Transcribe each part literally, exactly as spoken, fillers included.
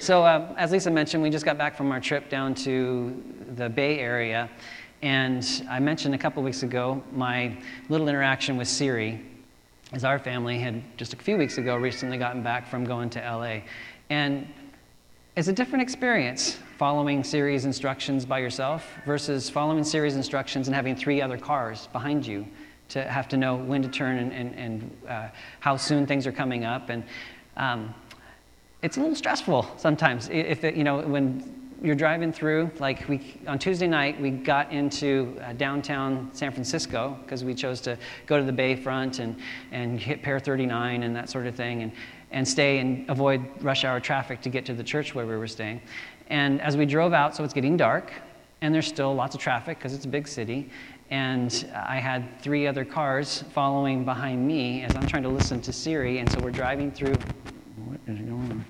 So um, as Lisa mentioned, we just got back from our trip down to the Bay Area, and I mentioned a couple weeks ago my little interaction with Siri, as our family had just a few weeks ago recently gotten back from going to L A. And it's a different experience following Siri's instructions by yourself versus following Siri's instructions and having three other cars behind you to have to know when to turn and, and, and uh, how soon things are coming up. And um, it's a little stressful sometimes. If it, you know, when you're driving through, like we on Tuesday night, we got into uh, downtown San Francisco because we chose to go to the Bayfront and and hit Pier thirty-nine and that sort of thing, and and stay and avoid rush hour traffic to get to the church where we were staying. And as we drove out, so it's getting dark, and there's still lots of traffic because it's a big city. And I had three other cars following behind me as I'm trying to listen to Siri, and so we're driving through. What is going on?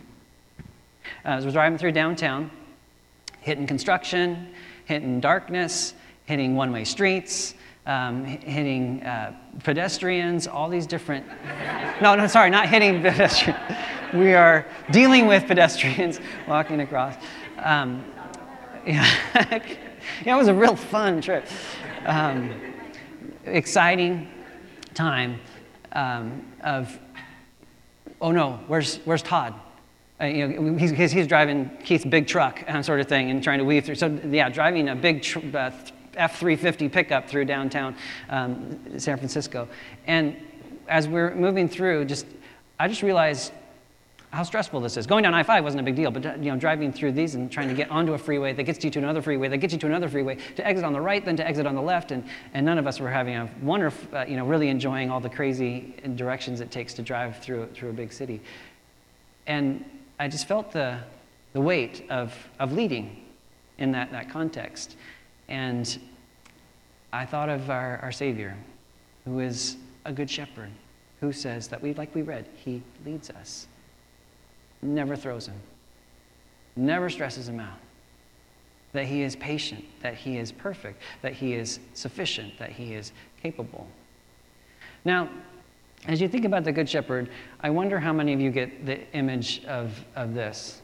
Uh, as we're driving through downtown, hitting construction, hitting darkness, hitting one-way streets, um, hitting uh, pedestrians, all these different... no, no, sorry, not hitting pedestrians. We are dealing with pedestrians walking across. Um, yeah. yeah, it was a real fun trip. Um, exciting time um, of... Oh no, where's where's Todd? Uh, you know, he's, he's, he's driving Keith's big truck and sort of thing and trying to weave through. So yeah, driving a big tr- uh, F three fifty pickup through downtown um, San Francisco. And as we're moving through, just I just realized how stressful this is. Going down I five wasn't a big deal, but you know, driving through these and trying to get onto a freeway that gets you to another freeway, that gets you to another freeway, to exit on the right, then to exit on the left, and, and none of us were having a wonderful, uh, you know, really enjoying all the crazy directions it takes to drive through through a big city. And I just felt the the weight of of leading in that, that context. And I thought of our, our Savior, who is a good shepherd, who says that we, like we read, he leads us. Never throws him, never stresses him out, that he is patient, that he is perfect, that he is sufficient, that he is capable. Now, as you think about the Good Shepherd, I wonder how many of you get the image of, of this.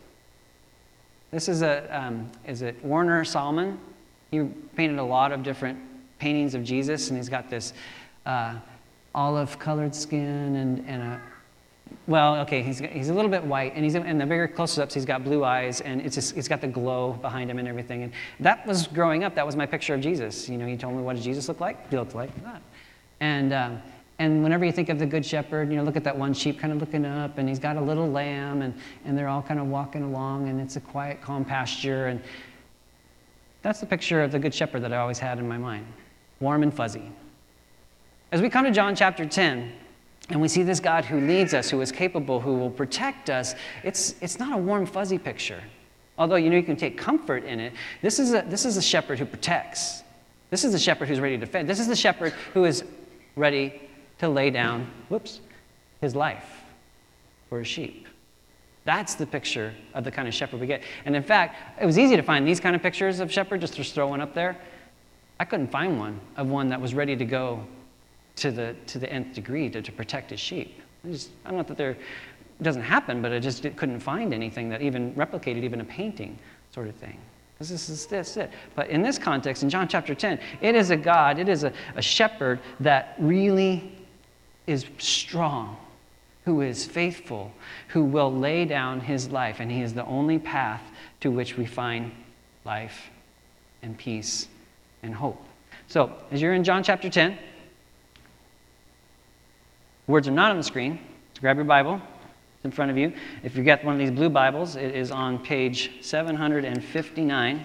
This is a, um, is it Warner Salmon? He painted a lot of different paintings of Jesus, and he's got this uh, olive-colored skin and, and a Well, okay, he's he's a little bit white, and he's in the bigger close-ups. He's got blue eyes, and it's just, he's got the glow behind him and everything. And that was growing up. That was my picture of Jesus. You know, he told me, what did Jesus look like? He looked like that. And um, and whenever you think of the Good Shepherd, you know, look at that one sheep kind of looking up, and he's got a little lamb, and and they're all kind of walking along, and it's a quiet, calm pasture. And that's the picture of the Good Shepherd that I always had in my mind, warm and fuzzy. As we come to John chapter ten. And we see this God who leads us, who is capable, who will protect us. It's, it's not a warm, fuzzy picture. Although, you know, you can take comfort in it. This is a, this is a shepherd who protects. This is the shepherd who's ready to defend. This is the shepherd who is ready to lay down, whoops, his life for his sheep. That's the picture of the kind of shepherd we get. And in fact, it was easy to find these kind of pictures of shepherd, just to throw one up there. I couldn't find one of one that was ready to go to the to the nth degree to, to protect his sheep. I, just, I don't know that there, it doesn't happen, but I just it couldn't find anything that even replicated even a painting sort of thing. This is this it. But in this context, in John chapter ten, it is a God, it is a, a shepherd that really is strong, who is faithful, who will lay down his life, and he is the only path to which we find life and peace and hope. So, as you're in John chapter ten, words are not on the screen. So grab your Bible. It's in front of you. If you get one of these blue Bibles, it is on page seven fifty-nine.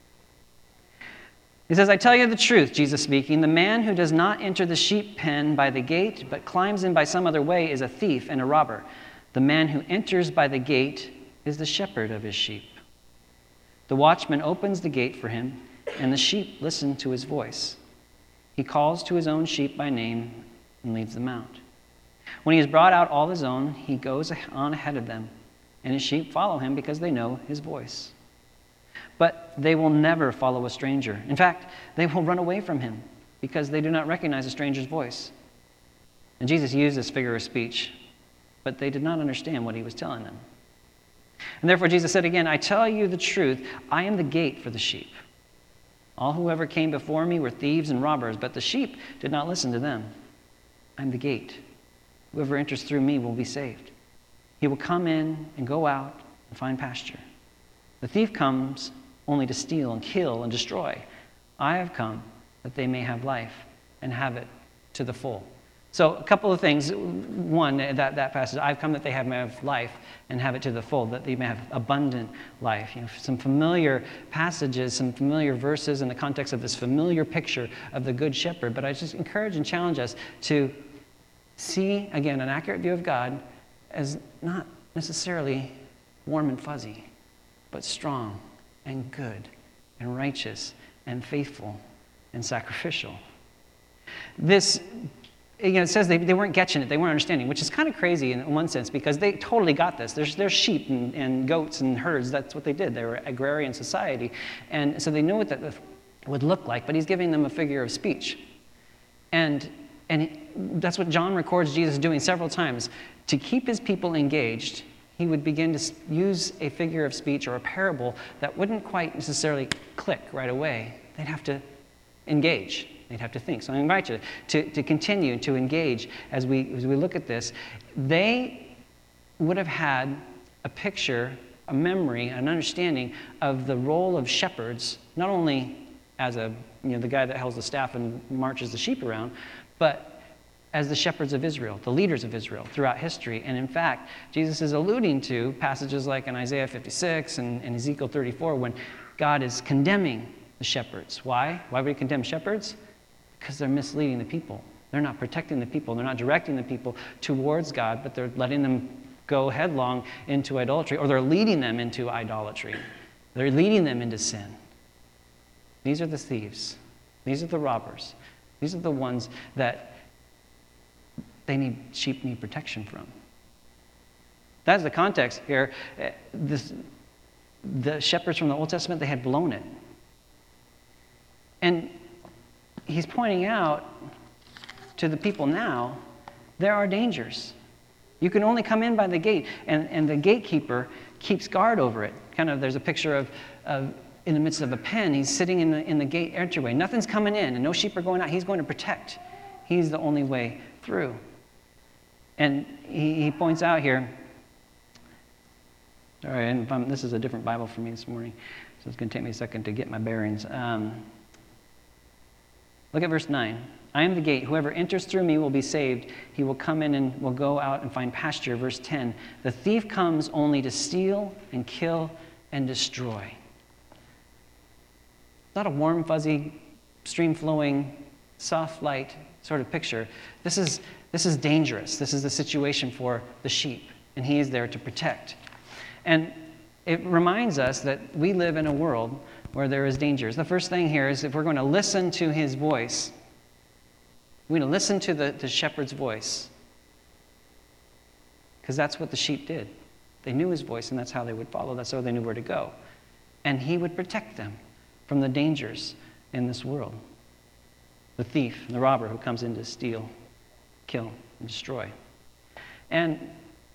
It says, I tell you the truth, Jesus speaking, the man who does not enter the sheep pen by the gate, but climbs in by some other way is a thief and a robber. The man who enters by the gate is the shepherd of his sheep. The watchman opens the gate for him, and the sheep listen to his voice. He calls to his own sheep by name and leads them out. When he has brought out all his own, he goes on ahead of them, and his sheep follow him because they know his voice. But they will never follow a stranger. In fact, they will run away from him because they do not recognize a stranger's voice. And Jesus used this figure of speech, but they did not understand what he was telling them. And therefore Jesus said again, I tell you the truth, I am the gate for the sheep. All whoever came before me were thieves and robbers, but the sheep did not listen to them. I am the gate. Whoever enters through me will be saved. He will come in and go out and find pasture. The thief comes only to steal and kill and destroy. I have come that they may have life and have it to the full. So a couple of things. One, that, that passage, I've come that they have, may have life and have it to the full, that they may have abundant life. You know, some familiar passages, some familiar verses in the context of this familiar picture of the Good Shepherd. But I just encourage and challenge us to see, again, an accurate view of God as not necessarily warm and fuzzy, but strong and good and righteous and faithful and sacrificial. This, you know, it says they, they weren't getting it, they weren't understanding, which is kind of crazy in one sense because they totally got this. There's, there's sheep and, and goats and herds. That's what they did. They were agrarian society. And so they knew what that would look like, but he's giving them a figure of speech. And, and that's what John records Jesus doing several times. To keep his people engaged, he would begin to use a figure of speech or a parable that wouldn't quite necessarily click right away. They'd have to engage. They'd have to think. So I invite you to, to continue to engage as we, as we look at this. They would have had a picture, a memory, an understanding of the role of shepherds, not only as a, you know, the guy that holds the staff and marches the sheep around, but as the shepherds of Israel, the leaders of Israel throughout history. And in fact, Jesus is alluding to passages like in Isaiah fifty-six and, and Ezekiel thirty-four when God is condemning the shepherds. Why? Why would he condemn shepherds? Because they're misleading the people. They're not protecting the people. They're not directing the people towards God, but they're letting them go headlong into idolatry, or they're leading them into idolatry. They're leading them into sin. These are the thieves. These are the robbers. These are the ones that they need, sheep need protection from. That's the context here. This, the shepherds from the Old Testament, they had blown it. And he's pointing out to the people now, there are dangers. You can only come in by the gate, and, and the gatekeeper keeps guard over it. Kind of, there's a picture of, of in the midst of a pen, he's sitting in the, in the gate entryway. Nothing's coming in, and no sheep are going out. He's going to protect. He's the only way through. And he, he points out here, all right, and if I'm, this is a different Bible for me this morning, so it's going to take me a second to get my bearings. Um, look at verse nine. I am the gate. Whoever enters through me will be saved. He will come in and will go out and find pasture. Verse ten. The thief comes only to steal and kill and destroy. Not a warm, fuzzy, stream-flowing, soft light sort of picture. This is, this is dangerous. This is the situation for the sheep, and he is there to protect. And it reminds us that we live in a world where there is dangers. The first thing here is if we're going to listen to his voice, we're going to listen to the, the shepherd's voice, because that's what the sheep did. They knew his voice, and that's how they would follow. That's how they knew where to go. And he would protect them from the dangers in this world. The thief, the robber who comes in to steal, kill, and destroy. And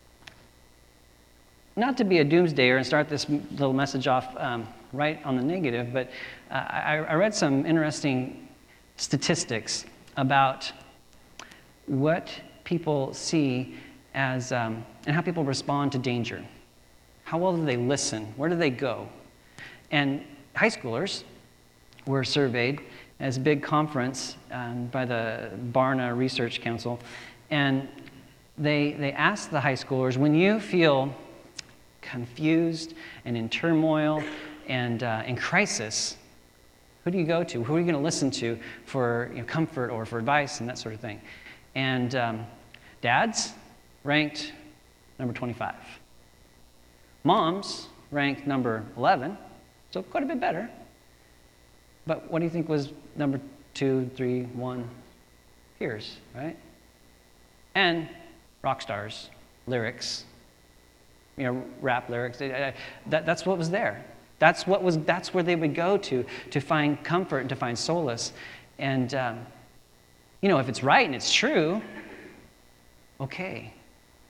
not to be a doomsdayer and start this little message off um, right on the negative, but uh, I, I read some interesting statistics about what people see as, um, and how people respond to danger. How well do they listen? Where do they go? And high schoolers were surveyed as a big conference um, by the Barna Research Council, and they, they asked the high schoolers, when you feel confused and in turmoil and uh, in crisis, who do you go to? Who are you going to listen to for you know, comfort or for advice and that sort of thing? And um, dads ranked number twenty-five. Moms ranked number eleven, so quite a bit better. But what do you think was number two, three, one? Peers, right? And rock stars, lyrics, you know, rap lyrics. That, that's what was there. That's what was. That's where they would go to to find comfort and to find solace. And um, you know, if it's right and it's true, okay.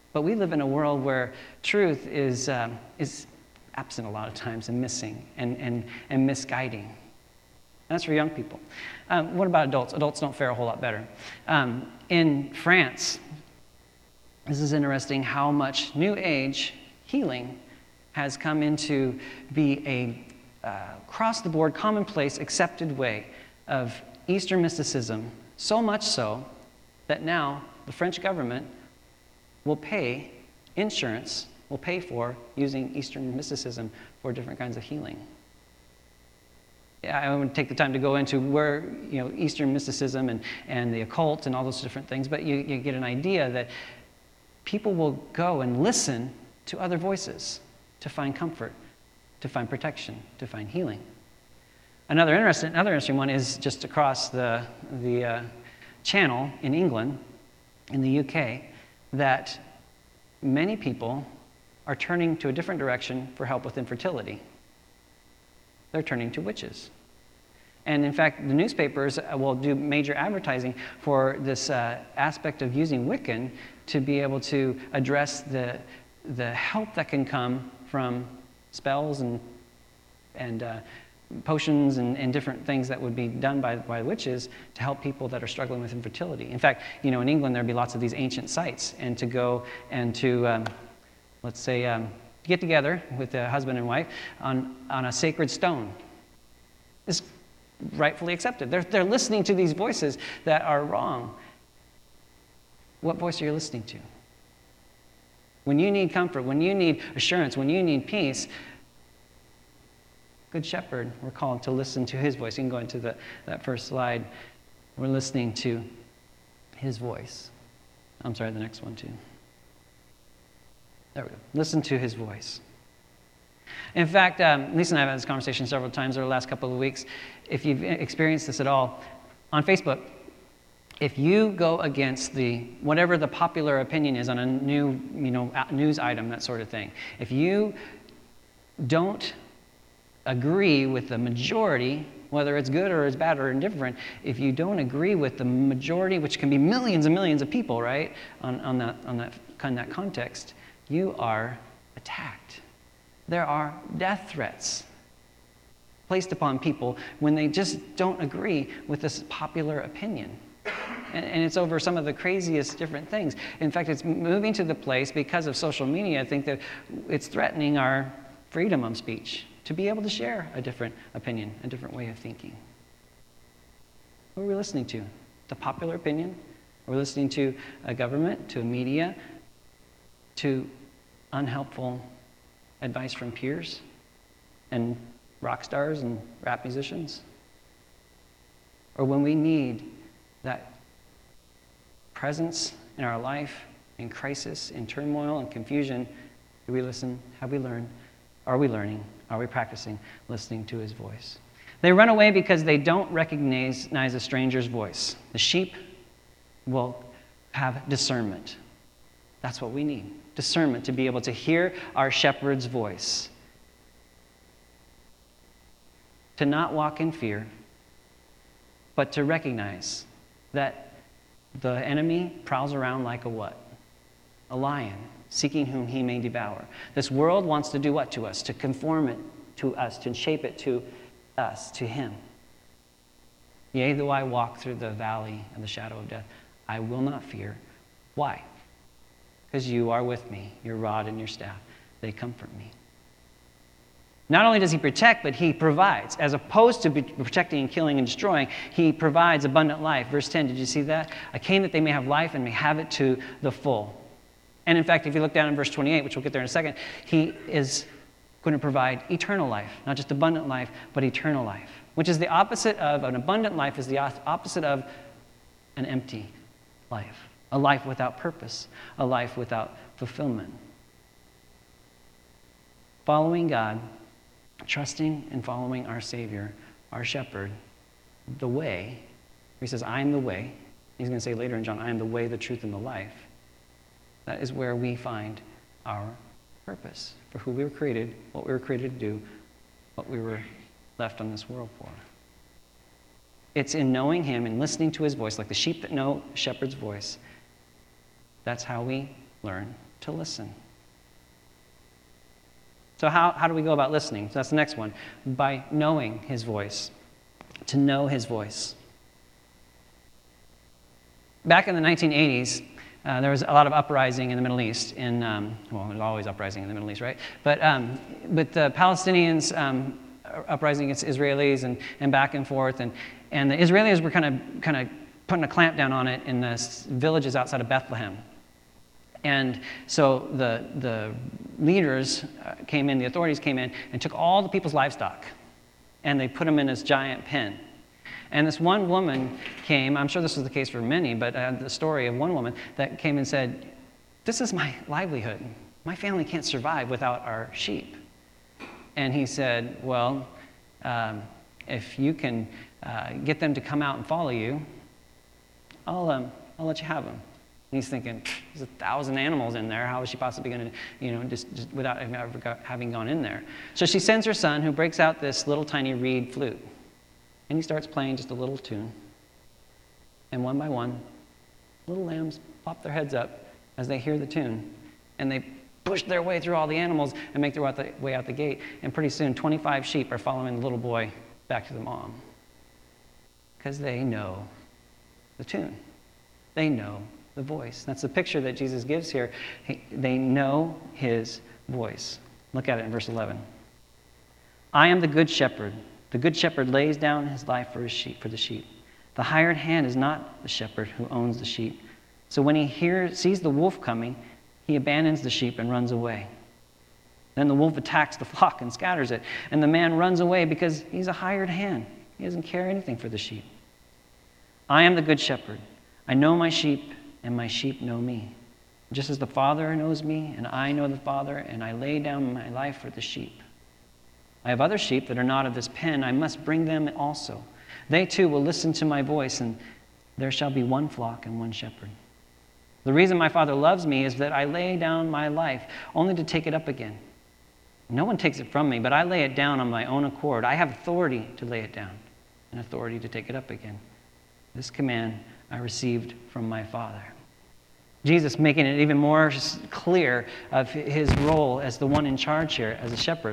But we live in a world where truth is, um, is absent a lot of times and missing and, and, and misguiding. And that's for young people. Um, what about adults? Adults don't fare a whole lot better. Um, in France, this is interesting how much New Age healing has come into be a uh, across-the-board, commonplace, accepted way of Eastern mysticism, so much so that now the French government will pay insurance, will pay for using Eastern mysticism for different kinds of healing. Yeah, I won't take the time to go into where, you know, Eastern mysticism and, and the occult and all those different things, but you, you get an idea that people will go and listen to other voices to find comfort, to find protection, to find healing. Another interesting, another interesting one is just across the, the uh, channel in England, in the U K, that many people are turning to a different direction for help with infertility. They're turning to witches. And in fact, the newspapers will do major advertising for this uh, aspect of using Wiccan to be able to address the, the help that can come from spells and, and uh, potions and, and different things that would be done by, by witches to help people that are struggling with infertility. In fact, you know, in England, there'd be lots of these ancient sites, and to go and to, um, let's say, um, get together with a husband and wife on, on a sacred stone is rightfully accepted. They're, they're listening to these voices that are wrong. What voice are you listening to? When you need comfort, when you need assurance, when you need peace, Good Shepherd, we're called to listen to his voice. You can go into the, that first slide. We're listening to his voice. I'm sorry, the next one too. There we go. Listen to his voice. In fact, um, Lisa and I have had this conversation several times over the last couple of weeks. If you've experienced this at all, on Facebook, if you go against the whatever the popular opinion is on a new, you know, news item, that sort of thing, if you don't agree with the majority, whether it's good or it's bad or indifferent, if you don't agree with the majority, which can be millions and millions of people, right, on, on that on that on that context, you are attacked. There are death threats placed upon people when they just don't agree with this popular opinion. And, and it's over some of the craziest different things. In fact, it's moving to the place, because of social media, I think that it's threatening our freedom of speech to be able to share a different opinion, a different way of thinking. Who are we listening to? The popular opinion? Are we listening to a government, to a media, to unhelpful advice from peers and rock stars and rap musicians? Or when we need that presence in our life, in crisis, in turmoil and confusion, do we listen? Have we learned? Are we learning? Are we practicing listening to his voice? They run away because they don't recognize a stranger's voice. The sheep will have discernment. That's what we need. Discernment, to be able to hear our shepherd's voice. To not walk in fear, but to recognize that the enemy prowls around like a what? A lion, seeking whom he may devour. This world wants to do what to us? To conform it to us, to shape it to us, to him. Yea, though I walk through the valley of the shadow of death, I will not fear. Why? Because you are with me, your rod and your staff, they comfort me. Not only does he protect, but he provides. As opposed to protecting and killing and destroying, he provides abundant life. Verse ten, did you see that? I came that they may have life and may have it to the full. And in fact, if you look down in verse twenty-eight, which we'll get there in a second, he is going to provide eternal life. Not just abundant life, but eternal life. Which is the opposite of, an abundant life is the opposite of an empty life. A life without purpose. A life without fulfillment. Following God, trusting and following our Savior, our shepherd, the way. He says, I am the way. He's going to say later in John, I am the way, the truth, and the life. That is where we find our purpose for who we were created, what we were created to do, what we were left on this world for. It's in knowing him and listening to his voice, like the sheep that know a shepherd's voice. That's how we learn to listen. So how, how do we go about listening? So that's the next one. By knowing his voice. To know his voice. Back in the nineteen eighties, uh, there was a lot of uprising in the Middle East. In um, well, there's always uprising in the Middle East, right? But um, but the Palestinians um, uprising against Israelis and, and back and forth, and and the Israelis were kind of kind of putting a clamp down on it in the villages outside of Bethlehem. And so the the leaders uh, came in, the authorities came in, and took all the people's livestock, and they put them in this giant pen. And this one woman came, I'm sure this was the case for many, but I had the story of one woman that came and said, "This is my livelihood. My family can't survive without our sheep." And he said, "Well, um, if you can uh, get them to come out and follow you, I'll, um, I'll let you have them." And he's thinking, there's a thousand animals in there. How is she possibly going to, you know, just, just without ever having gone in there? So she sends her son, who breaks out this little tiny reed flute. And he starts playing just a little tune. And one by one, little lambs pop their heads up as they hear the tune. And they push their way through all the animals and make their way out the, way out the gate. And pretty soon, twenty-five sheep are following the little boy back to the mom. Because they know the tune. They know the voice. That's the picture that Jesus gives here. He, they know his voice. Look at it in verse eleven. "I am the good shepherd. The good shepherd lays down his life for his sheep, for the sheep. The hired hand is not the shepherd who owns the sheep. So when he hears, sees the wolf coming, he abandons the sheep and runs away. Then the wolf attacks the flock and scatters it, and the man runs away because he's a hired hand. He doesn't care anything for the sheep. I am the good shepherd. I know my sheep, and my sheep know me. Just as the Father knows me, and I know the Father, and I lay down my life for the sheep. I have other sheep that are not of this pen. I must bring them also. They too will listen to my voice, and there shall be one flock and one shepherd. The reason my Father loves me is that I lay down my life only to take it up again. No one takes it from me, but I lay it down on my own accord. I have authority to lay it down and authority to take it up again. This command I received from my Father." Jesus making it even more clear of his role as the one in charge here, as a shepherd.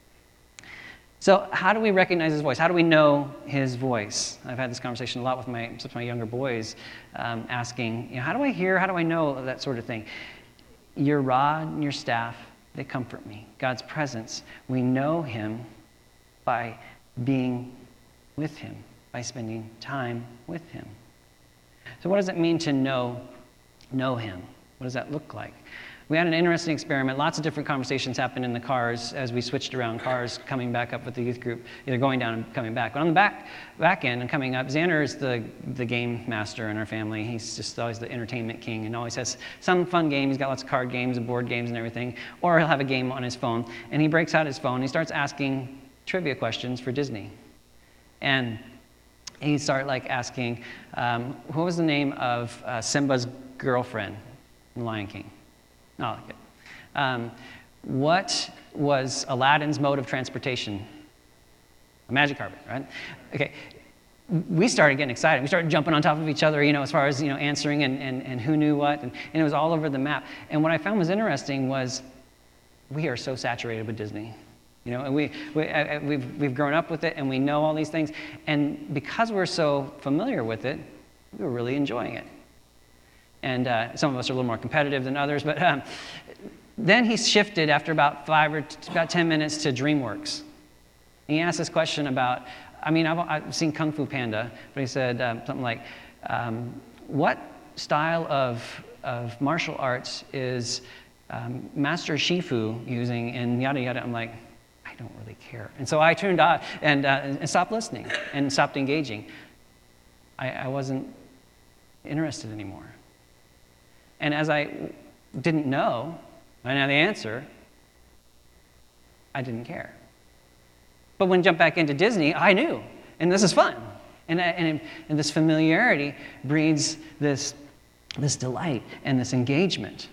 So how do we recognize his voice? How do we know his voice? I've had this conversation a lot with my, with my younger boys, um, asking, you know, how do I hear, how do I know, that sort of thing. Your rod and your staff, they comfort me. God's presence, we know him by being with him, by spending time with him. So what does it mean to know, know him? What does that look like? We had an interesting experiment. Lots of different conversations happened in the cars as we switched around cars, coming back up with the youth group, either going down and coming back. But on the back back end and coming up, Xander is the, the game master in our family. He's just always the entertainment king and always has some fun game. He's got lots of card games and board games and everything. Or he'll have a game on his phone. And he breaks out his phone and he starts asking trivia questions for Disney. And he started like asking, um, what was the name of uh, Simba's girlfriend in Lion King? Oh, good. Um, what was Aladdin's mode of transportation? A magic carpet, right? Okay. We started getting excited. We started jumping on top of each other, you know, as far as, you know, answering and, and, and who knew what. And, and it was all over the map. And what I found was interesting was we are so saturated with Disney. You know, and we, we, uh, we've, we've grown up with it and we know all these things. And because we're so familiar with it, we were really enjoying it. And uh, some of us are a little more competitive than others. But um, then he shifted after about five or t- about ten minutes to DreamWorks. And he asked this question about, I mean, I've, I've seen Kung Fu Panda, but he said um, something like, um, what style of, of martial arts is um, Master Shifu using, and yada yada. I'm like, I don't really care. And so I turned off and, uh, and stopped listening and stopped engaging. I, I wasn't interested anymore. And as I didn't know, I didn't have the answer, I didn't care. But when I jumped back into Disney, I knew. And this is fun. And, and, and this familiarity breeds this, this delight and this engagement.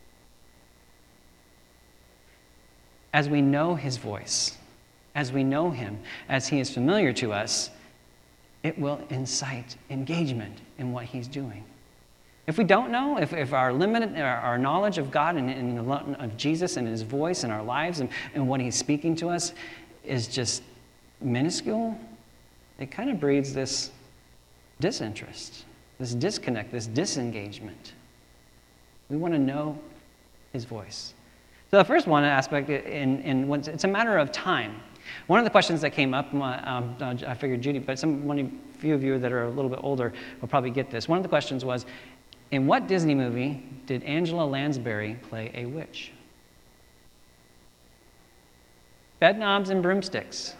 As we know his voice, as we know him, as he is familiar to us, it will incite engagement in what he's doing. If we don't know, if, if our limited, our, our knowledge of God and, and of Jesus and his voice in our lives and, and what he's speaking to us is just minuscule, it kind of breeds this disinterest, this disconnect, this disengagement. We want to know his voice. So the first one aspect, in, in it's a matter of time. One of the questions that came up, um, I figured Judy, but some one, a few of you that are a little bit older will probably get this. One of the questions was, in what Disney movie did Angela Lansbury play a witch? Bedknobs and broomsticks.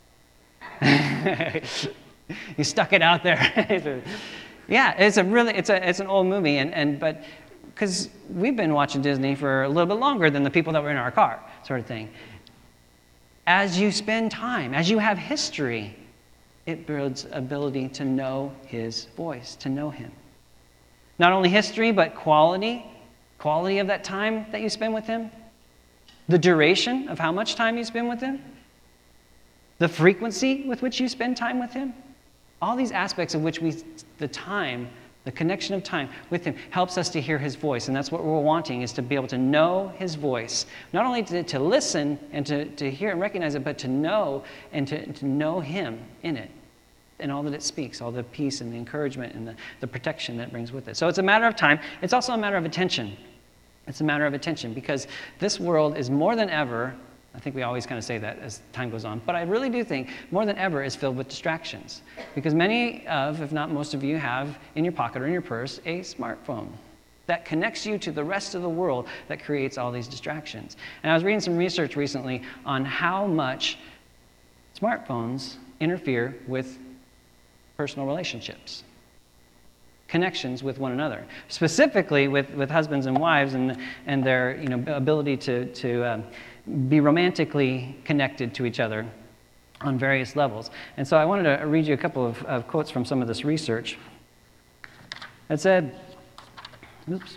You stuck it out there. Yeah, it's a really, it's a, it's an old movie, and, and but because we've been watching Disney for a little bit longer than the people that were in our car, sort of thing. As you spend time, as you have history, it builds ability to know his voice, to know him. Not only history, but quality, quality of that time that you spend with him, the duration of how much time you spend with him, the frequency with which you spend time with him. All these aspects of which we, the time, the connection of time with him helps us to hear his voice. And that's what we're wanting, is to be able to know his voice. Not only to, to listen and to, to hear and recognize it, but to know and to, to know him in it. And all that it speaks, all the peace and the encouragement and the, the protection that it brings with it. So it's a matter of time. It's also a matter of attention. It's a matter of attention because this world is more than ever, I think we always kind of say that as time goes on, but I really do think more than ever is filled with distractions. Because many of, if not most of you, have in your pocket or in your purse a smartphone that connects you to the rest of the world that creates all these distractions. And I was reading some research recently on how much smartphones interfere with personal relationships, connections with one another, specifically with, with husbands and wives and, and their you know, ability to, to um, be romantically connected to each other on various levels. And so I wanted to read you a couple of, of quotes from some of this research. It said, oops.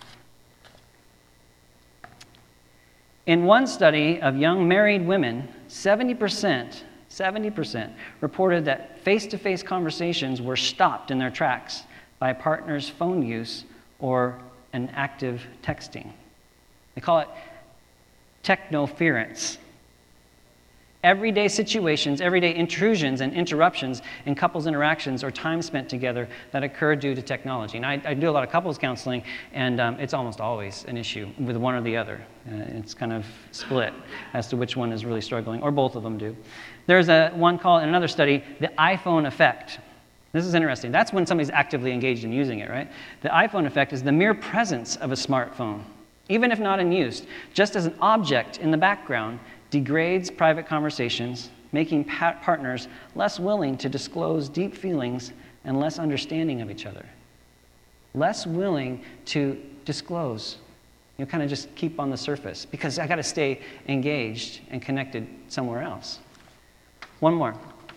In one study of young married women, seventy percent seventy percent reported that face-to-face conversations were stopped in their tracks by a partner's phone use or an active texting. They call it technoference. Everyday situations, everyday intrusions and interruptions in couples' interactions or time spent together that occur due to technology. And I, I do a lot of couples counseling, and um, it's almost always an issue with one or the other. Uh, it's kind of split as to which one is really struggling, or both of them do. There's a one called, in another study, the iPhone effect. This is interesting. That's when somebody's actively engaged in using it, right? The iPhone effect is the mere presence of a smartphone, even if not in use, just as an object in the background, degrades private conversations, making pa- partners less willing to disclose deep feelings and less understanding of each other. Less willing to disclose. You know, kind of just keep on the surface because I got to stay engaged and connected somewhere else. One more.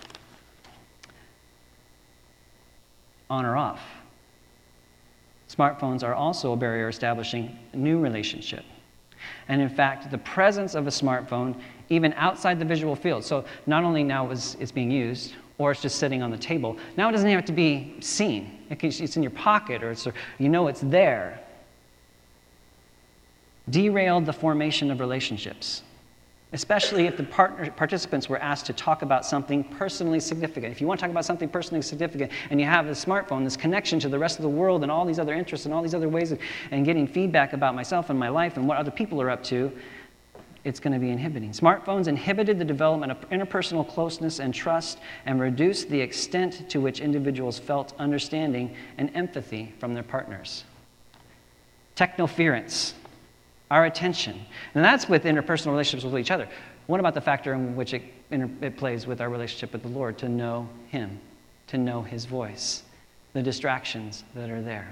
On or off. Smartphones are also a barrier establishing a new relationship. And in fact, the presence of a smartphone, even outside the visual field, so not only now is it's being used, or it's just sitting on the table, now it doesn't have to be seen. It can, it's in your pocket, or it's, you know it's there. Derailed the formation of relationships, especially if the partner, participants were asked to talk about something personally significant. If you want to talk about something personally significant and you have a smartphone, this connection to the rest of the world and all these other interests and all these other ways of, and getting feedback about myself and my life and what other people are up to, it's going to be inhibiting. Smartphones inhibited the development of interpersonal closeness and trust and reduced the extent to which individuals felt understanding and empathy from their partners. Technoference. Our attention. And that's with interpersonal relationships with each other. What about the factor in which it, inter- it plays with our relationship with the Lord? To know him, to know his voice, the distractions that are there.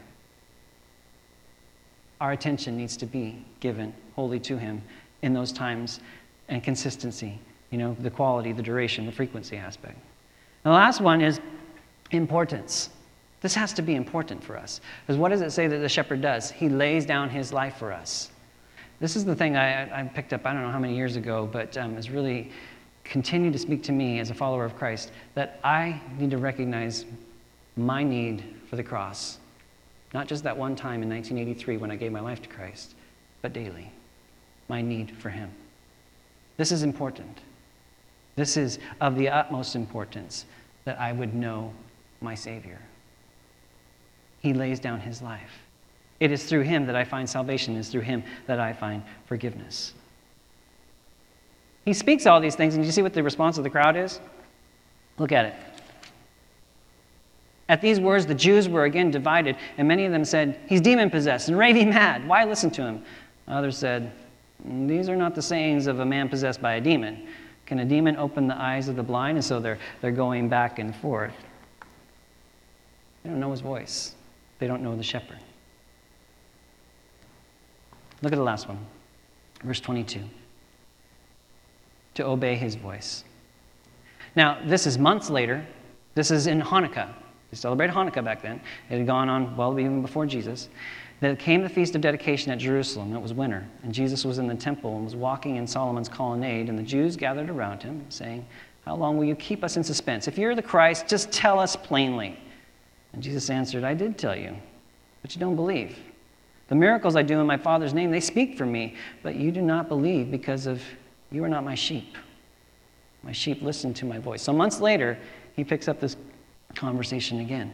Our attention needs to be given wholly to him in those times, and consistency, you know, the quality, the duration, the frequency aspect. And the last one is importance. This has to be important for us. Because what does it say that the shepherd does? He lays down his life for us. This is the thing I, I picked up, I don't know how many years ago, but um, has really continued to speak to me as a follower of Christ, that I need to recognize my need for the cross. Not just that one time in nineteen eighty-three when I gave my life to Christ, but daily. My need for him. This is important. This is of the utmost importance that I would know my Savior. He lays down his life. It is through him that I find salvation. It is through him that I find forgiveness. He speaks all these things, and you see what the response of the crowd is? Look at it. At these words, the Jews were again divided, and many of them said, he's demon-possessed and raving mad. Why listen to him? Others said, these are not the sayings of a man possessed by a demon. Can a demon open the eyes of the blind? And so they're, they're going back and forth. They don't know his voice. They don't know the shepherd. Look at the last one. Verse twenty-two. To obey his voice. Now, this is months later. This is in Hanukkah. They celebrated Hanukkah back then. It had gone on well even before Jesus. There came the Feast of Dedication at Jerusalem. It was winter, and Jesus was in the temple and was walking in Solomon's colonnade, and the Jews gathered around him, saying, how long will you keep us in suspense? If you're the Christ, just tell us plainly. And Jesus answered, I did tell you, but you don't believe. The miracles I do in my Father's name, they speak for me, but you do not believe because of you are not my sheep. My sheep listen to my voice. So months later, he picks up this conversation again.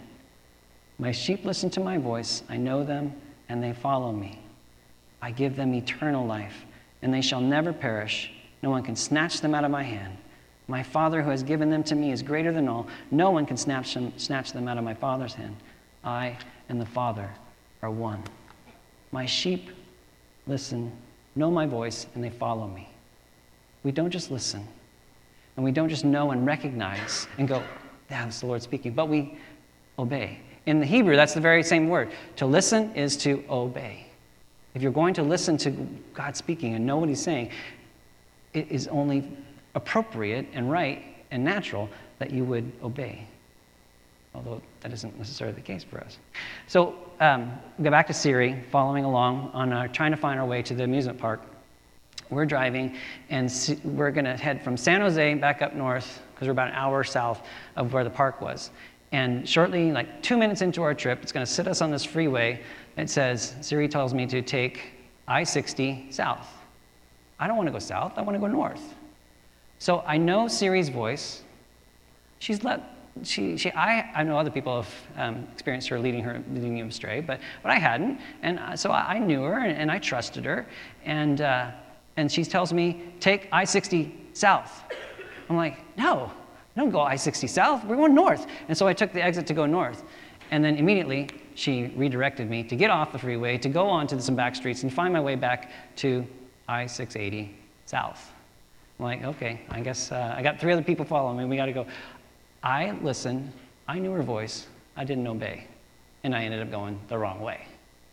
My sheep listen to my voice. I know them, and they follow me. I give them eternal life, and they shall never perish. No one can snatch them out of my hand. My Father who has given them to me is greater than all. No one can snatch them, snatch them out of my Father's hand. I and the Father are one. My sheep listen, know my voice, and they follow me. We don't just listen, and we don't just know and recognize and go, that's the Lord speaking, but we obey. In the Hebrew, that's the very same word. To listen is to obey. If you're going to listen to God speaking and know what he's saying, it is only appropriate and right and natural that you would obey. Although that isn't necessarily the case for us. So um, we go back to Siri, following along on our, trying to find our way to the amusement park. We're driving, and we're going to head from San Jose back up north, because we're about an hour south of where the park was. And shortly, like two minutes into our trip, it's going to sit us on this freeway. It says, Siri tells me to take I sixty south. I don't want to go south. I want to go north. So I know Siri's voice. She's let, she, she, I, I know other people have um, experienced her leading her, leading you astray, but, but I hadn't. And so I, I knew her, and, and I trusted her. And, uh, and she tells me, take I sixty south. I'm like, no, don't go I sixty south. We're going north. And so I took the exit to go north. And then immediately, she redirected me to get off the freeway, to go on to some back streets and find my way back to I six eighty south. I'm like, okay, I guess uh, I got three other people following me. We got to go. I listened. I knew her voice. I didn't obey. And I ended up going the wrong way.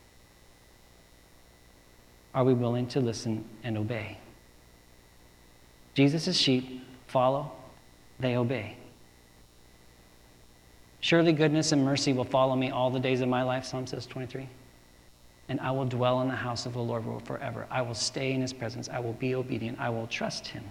Are we willing to listen and obey? Jesus' sheep follow, they obey. Surely goodness and mercy will follow me all the days of my life, Psalm says twenty-three. And I will dwell in the house of the Lord forever. I will stay in his presence. I will be obedient. I will trust him.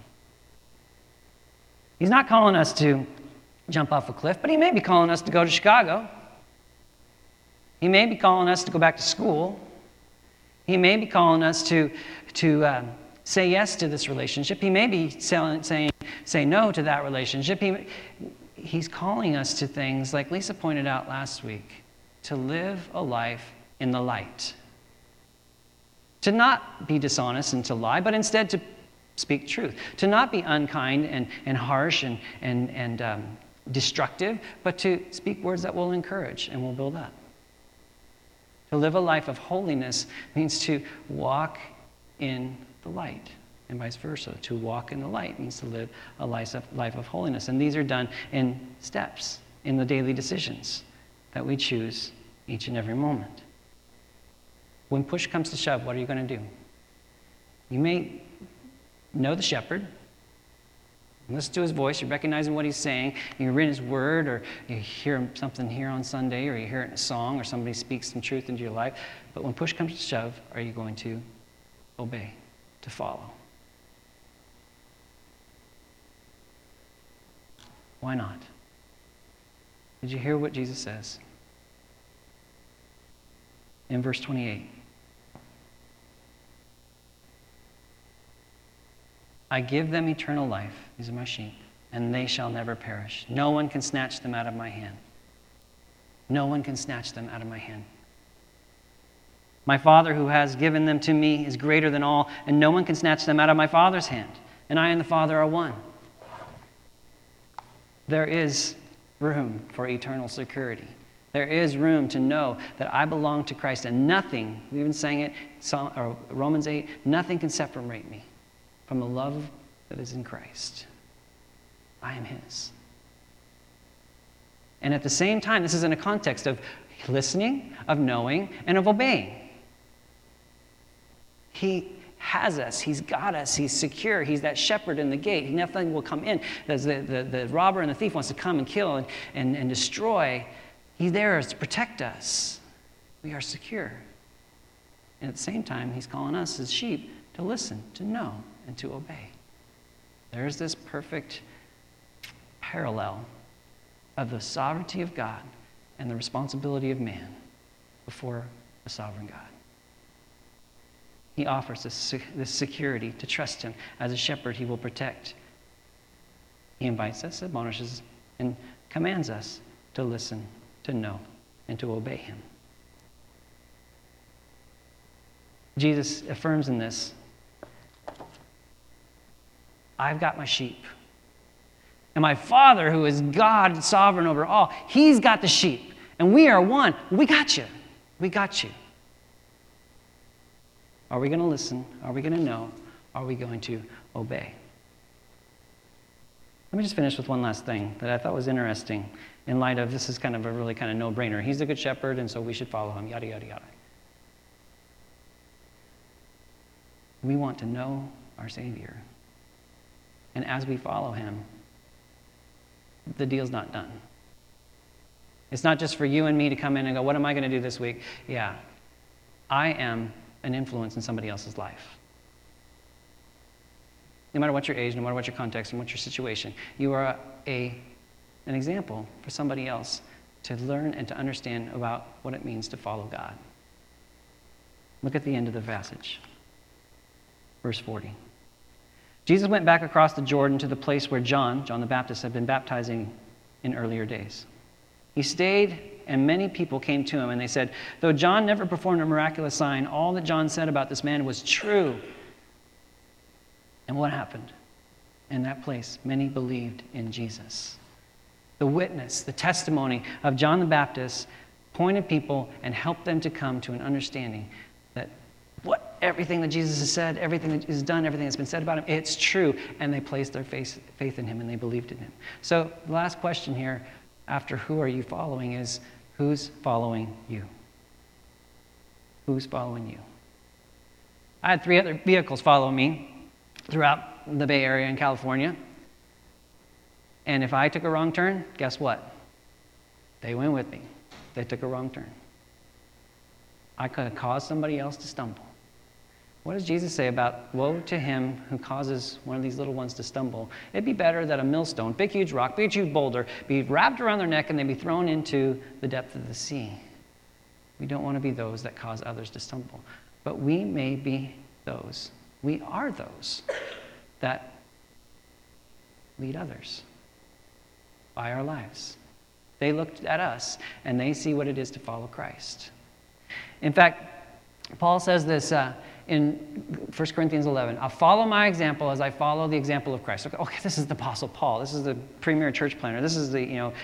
He's not calling us to jump off a cliff, but he may be calling us to go to Chicago. He may be calling us to go back to school. He may be calling us to, to um, say yes to this relationship. He may be saying, saying say no to that relationship. He, he's calling us to things, like Lisa pointed out last week, to live a life in the light. To not be dishonest and to lie, but instead to speak truth. To not be unkind and, and harsh and, and, and um, destructive, but to speak words that will encourage and will build up. To live a life of holiness means to walk in the light, and vice versa. To walk in the light means to live a life of, life of holiness. And these are done in steps, in the daily decisions that we choose each and every moment. When push comes to shove, what are you going to do? You may know the shepherd, listen to his voice, you're recognizing what he's saying, you read his word, or you hear something here on Sunday, or you hear it in a song, or somebody speaks some truth into your life. But when push comes to shove, are you going to obey, to follow? Why not? Did you hear what Jesus says? in verse twenty-eight. I give them eternal life, these are my sheep, and they shall never perish. No one can snatch them out of my hand. No one can snatch them out of my hand. My Father who has given them to me is greater than all, and no one can snatch them out of my Father's hand. And I and the Father are one. There is room for eternal security. There is room to know that I belong to Christ, and nothing, we even sang it, Romans eight, nothing can separate me from the love that is in Christ. I am his. And at the same time, this is in a context of listening, of knowing, and of obeying. He has us. He's got us. He's secure. He's that shepherd in the gate. Nothing will come in. The, the, the robber and the thief wants to come and kill and, and, and destroy. He's there to protect us. We are secure. And at the same time, he's calling us as sheep to listen, to know, and to obey. There's this perfect parallel of the sovereignty of God and the responsibility of man before the sovereign God. He offers us this security to trust him. As a shepherd, he will protect. He invites us, admonishes, and commands us to listen, to know, and to obey him. Jesus affirms in this, I've got my sheep. And my Father, who is God, sovereign over all, he's got the sheep. And we are one. We got you. We got you. Are we going to listen? Are we going to know? Are we going to obey? Let me just finish with one last thing that I thought was interesting in light of this is kind of a really kind of no-brainer. He's the good shepherd, and so we should follow him, yada, yada, yada. We want to know our Savior. And as we follow him, the deal's not done. It's not just for you and me to come in and go, what am I going to do this week? Yeah, I am an influence in somebody else's life. No matter what your age, no matter what your context, and what your situation, you are a, an example for somebody else to learn and to understand about what it means to follow God. Look at the end of the passage. Verse forty. Jesus went back across the Jordan to the place where John, John the Baptist, had been baptizing in earlier days. He stayed, and many people came to him, and they said, though John never performed a miraculous sign, all that John said about this man was true. And what happened? In that place, many believed in Jesus. The witness, the testimony of John the Baptist pointed people and helped them to come to an understanding that what everything that Jesus has said, everything that is done, everything that's been said about him, it's true. And they placed their faith, faith in him, and they believed in him. So the last question here, after who are you following, is who's following you? Who's following you? I had three other vehicles follow me throughout the Bay Area in California. And if I took a wrong turn, guess what? They went with me. They took a wrong turn. I could have caused somebody else to stumble. What does Jesus say about, woe to him who causes one of these little ones to stumble? It'd be better that a millstone, big huge rock, big huge boulder, be wrapped around their neck and they be thrown into the depth of the sea. We don't want to be those that cause others to stumble. But we may be those, we are those that lead others by our lives. They looked at us and they see what it is to follow Christ. In fact, Paul says this uh, in First Corinthians eleven. I'll follow my example as I follow the example of Christ. Okay, okay, this is the Apostle Paul. This is the premier church planner. This is the, you know,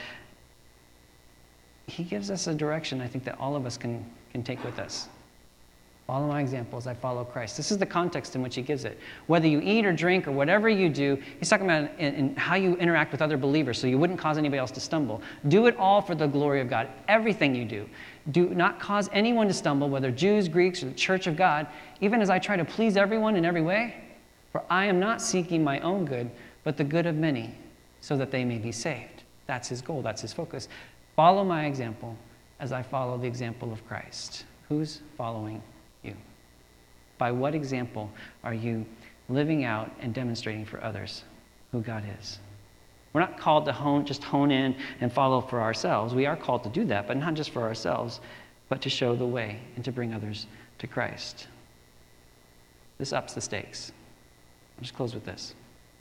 he gives us a direction I think that all of us can, can take with us. Follow my example as I follow Christ. This is the context in which he gives it. Whether you eat or drink or whatever you do, he's talking about in, in how you interact with other believers so you wouldn't cause anybody else to stumble. Do it all for the glory of God. Everything you do. Do not cause anyone to stumble, whether Jews, Greeks, or the church of God, even as I try to please everyone in every way. For I am not seeking my own good, but the good of many, so that they may be saved. That's his goal. That's his focus. Follow my example as I follow the example of Christ. Who's following you? By what example are you living out and demonstrating for others who God is? We're not called to hone, just hone in and follow for ourselves. We are called to do that, but not just for ourselves, but to show the way and to bring others to Christ. This ups the stakes. I'll just close with this.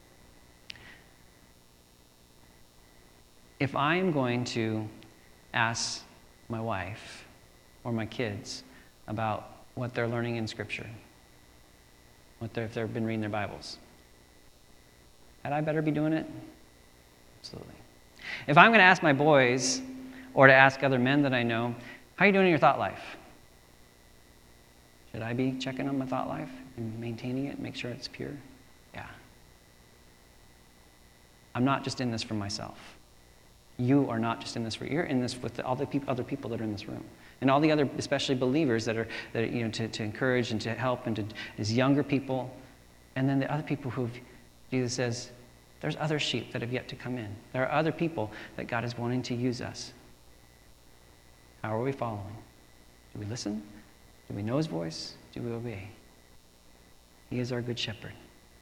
If I am going to ask my wife or my kids about what they're learning in Scripture, what they're, if they've been reading their Bibles, had I better be doing it? Absolutely. If I'm going to ask my boys or to ask other men that I know, how are you doing in your thought life? Should I be checking on my thought life and maintaining it, make sure it's pure? Yeah. I'm not just in this for myself. You are not just in this for, you're in this with the, all the peop, other people that are in this room. And all the other, especially believers that are, that are, you know, to, to encourage and to help and to, as younger people. And then the other people who Jesus says, there's other sheep that have yet to come in. There are other people that God is wanting to use us. How are we following? Do we listen? Do we know his voice? Do we obey? He is our good shepherd.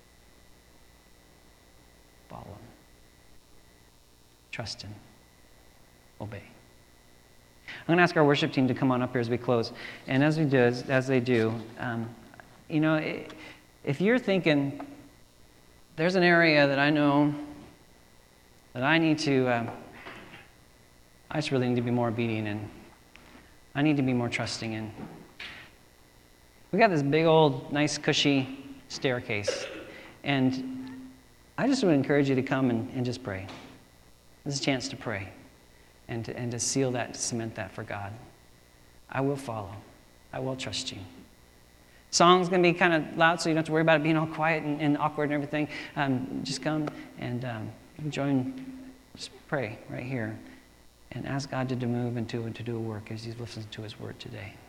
Follow him. Trust him. Obey. I'm going to ask our worship team to come on up here as we close. And as we do, as, as they do, um, you know, if you're thinking, there's an area that I know that I need to, uh, I just really need to be more obedient in. I need to be more trusting in. We got this big old, nice, cushy staircase. And I just would encourage you to come and, and just pray. This is a chance to pray and to, and to seal that, to cement that for God. I will follow. I will trust you. Song's going to be kind of loud, so you don't have to worry about it being all quiet and, and awkward and everything. Um, just come and um, join, just pray right here and ask God to move and to, and to do a work as he listens to his word today.